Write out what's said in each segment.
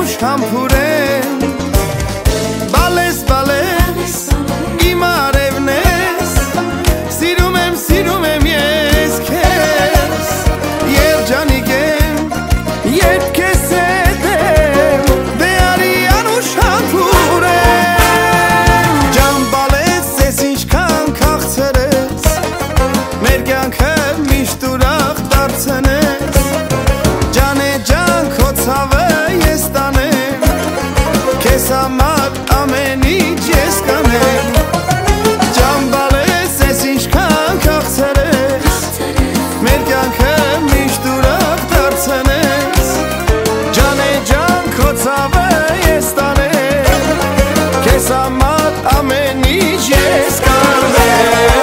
անուշ համբուրեն Բալես, բալես, իմ արևն ես Սիրում եմ ես քեզ Երջանիկ եմ, երբ քեզ հետ եմ Դե արի անուշ համբուրեն Ջան բալես, ես ինչքան քաղցր ես Մեր կյանքը միշտ ուրախ դարձնես Ջան է ջան, քո ցավը ես տանեմ Քեզ համար ամեն ինչ ես կանեմ Ջան բալես, ես ինչքան քաղցր ես Մեր կյանքը միշտ ուրախ դարձնես Ջան է ջան, քո ցավը ես տանեմ Քեզ համար ամեն ինչ ես կանեմ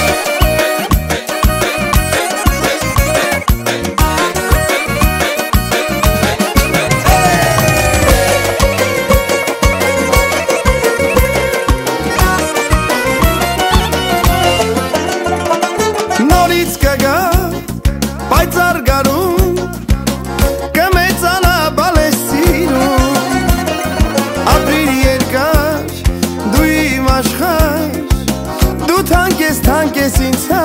Նորից կգա պայծառ գարուն Կմեծանա բալես սիրուն Ապրիր երկար դու իմ աշխարհ Դու թանկ ես ինձ